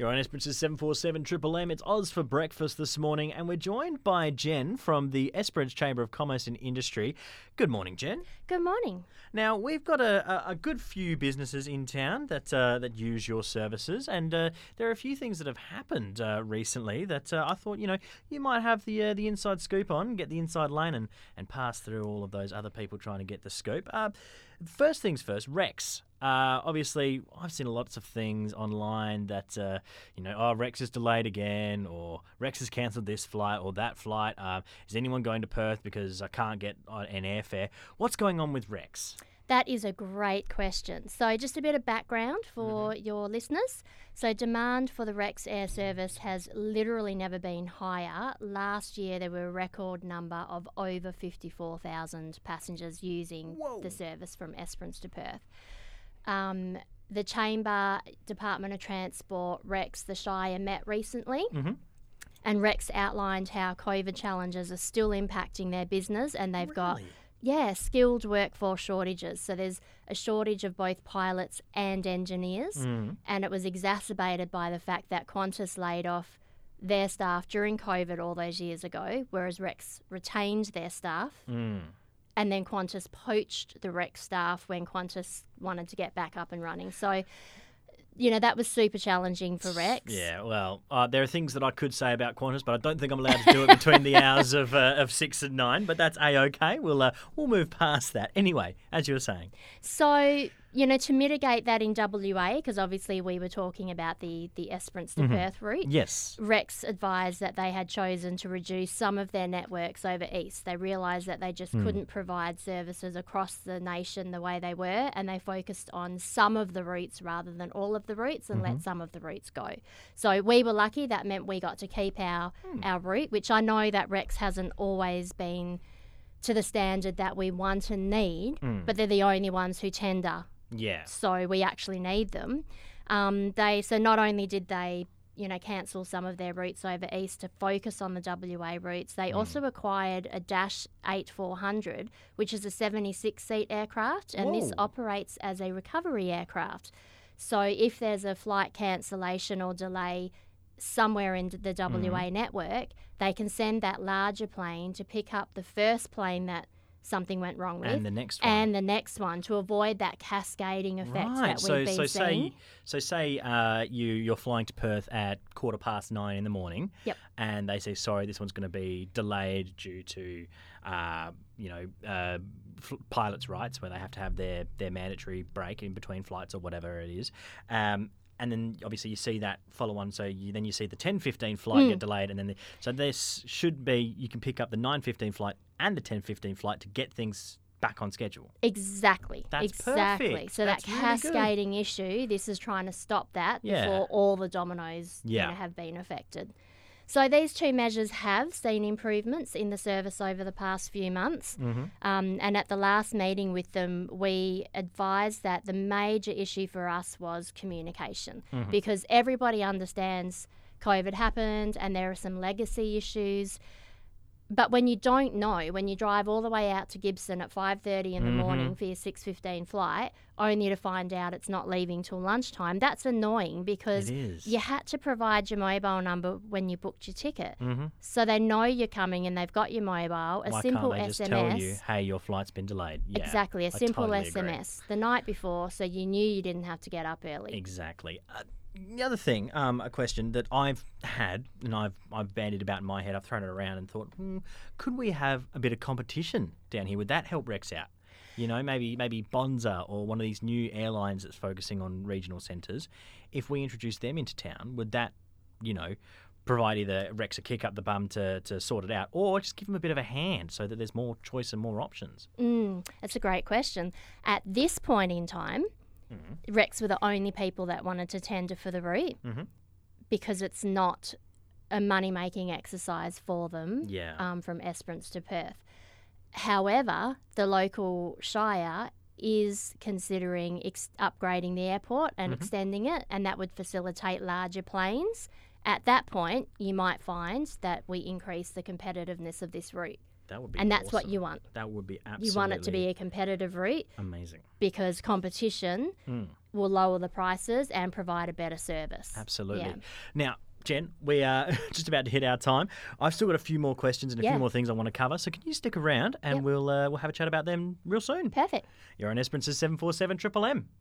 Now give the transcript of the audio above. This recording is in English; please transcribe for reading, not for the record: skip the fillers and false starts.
You're on Esperance's 747 Triple M. It's Oz for breakfast this morning, and we're joined by Jen from the Esperance Chamber of Commerce and Industry. Good morning, Jen. Good morning. Now, we've got a good few businesses in town that use your services, and there are a few things that have happened recently that I thought, you might have the inside scoop on, get the inside lane and pass through all of those other people trying to get the scoop. First things first, Rex. Obviously, I've seen lots of things online that, Rex is delayed again, or Rex has cancelled this flight or that flight. Is anyone going to Perth because I can't get an airfare? What's going on with Rex? That is a great question. So just a bit of background for your listeners. So demand for the Rex air service has literally never been higher. Last year there were a record number of over 54,000 passengers using the service from Esperance to Perth. The Chamber, Department of Transport, Rex, the Shire met recently. And Rex outlined how COVID challenges are still impacting their business, and they've got skilled workforce shortages. So there's a shortage of both pilots and engineers, and it was exacerbated by the fact that Qantas laid off their staff during COVID all those years ago, whereas Rex retained their staff. And then Qantas poached the Rex staff when Qantas wanted to get back up and running. So, that was super challenging for Rex. Yeah, well, there are things that I could say about Qantas, but I don't think I'm allowed to do it between the hours of 6 and 9, but that's A-OK. We'll move past that. Anyway, as you were saying. So, to mitigate that in WA, because obviously we were talking about the Esperance to Perth route. Yes. Rex advised that they had chosen to reduce some of their networks over east. They realised that they just couldn't provide services across the nation the way they were, and they focused on some of the routes rather than all of the routes and let some of the routes go. So we were lucky. That meant we got to keep our route, which I know that Rex hasn't always been to the standard that we want and need, but they're the only ones who tender. Yeah. So we actually need them. So not only did they, cancel some of their routes over east to focus on the WA routes, they also acquired a Dash 8-400, which is a 76-seat aircraft, and this operates as a recovery aircraft. So if there's a flight cancellation or delay somewhere in the WA network, they can send that larger plane to pick up the first plane that something went wrong with. And the next one. And the next one, to avoid that cascading effect that we've been seeing. Say you're flying to Perth at 9:15 in the morning. Yep. And they say, sorry, this one's going to be delayed due to, pilots' rights, where they have to have their mandatory break in between flights or whatever it is. And then obviously you see that follow on. So you see the 10:15 flight get delayed, and then so this should be, you can pick up the 9:15 flight and the 10:15 flight to get things back on schedule. Exactly. That's exactly. perfect. So That's that really cascading issue, this is trying to stop that before all the dominoes have been affected. So these two measures have seen improvements in the service over the past few months. And at the last meeting with them, we advised that the major issue for us was communication, because everybody understands COVID happened and there are some legacy issues. But when you don't know, when you drive all the way out to Gibson at 5:30 in the morning for your 6:15 flight, only to find out it's not leaving till lunchtime, that's annoying, because you had to provide your mobile number when you booked your ticket. So they know you're coming and they've got your mobile. Why can't they just tell you, hey, your flight's been delayed? Yeah, exactly, a simple totally SMS the night before, so you knew you didn't have to get up early. Exactly. The other thing, a question that I've had, and I've bandied about in my head, I've thrown it around and thought, could we have a bit of competition down here? Would that help Rex out? Maybe Bonza or one of these new airlines that's focusing on regional centres. If we introduce them into town, would that, provide either Rex a kick up the bum to sort it out, or just give them a bit of a hand so that there's more choice and more options? That's a great question. At this point in time, Rex were the only people that wanted to tender for the route, because it's not a money-making exercise for them from Esperance to Perth. However, the local Shire is considering upgrading the airport and extending it, and that would facilitate larger planes. At that point, you might find that we increase the competitiveness of this route. That would be And that's what awesome. you want. That would be absolutely You want it to be a competitive route amazing. because competition will lower the prices and provide a better service. Absolutely. Yeah. Now, Jen, we are just about to hit our time. I've still got a few more questions and a Yeah. few more things I want to cover. So can you stick around and Yep. we'll have a chat about them real soon. Perfect. You're on Esperance's 747 Triple M.